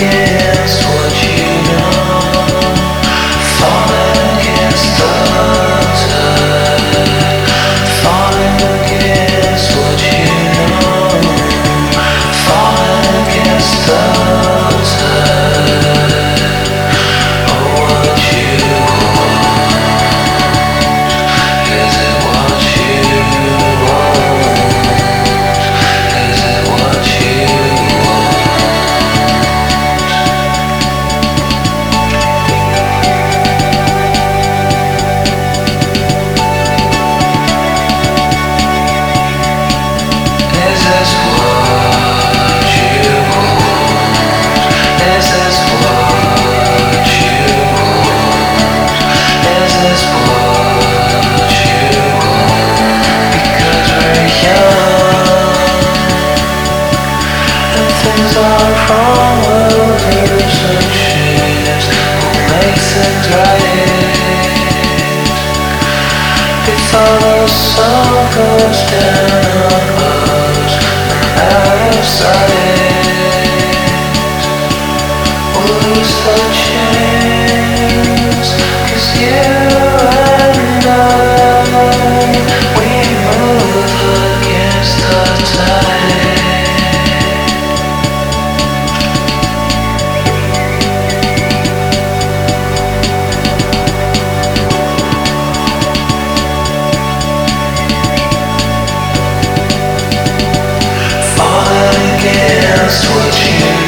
against what you know, falling against the tide, falling against what you know, falling against the tide of what you want. Is it what you want? Is it what you Is this what you want? Is this what you want? Is this what you want? Because we're young and things are wrong. We'll need some shifts. We'll make things right. Before the sun goes down on us and out of sight, we'll lose the chance. 'Cause you and I, we move against the tide. Falling against what you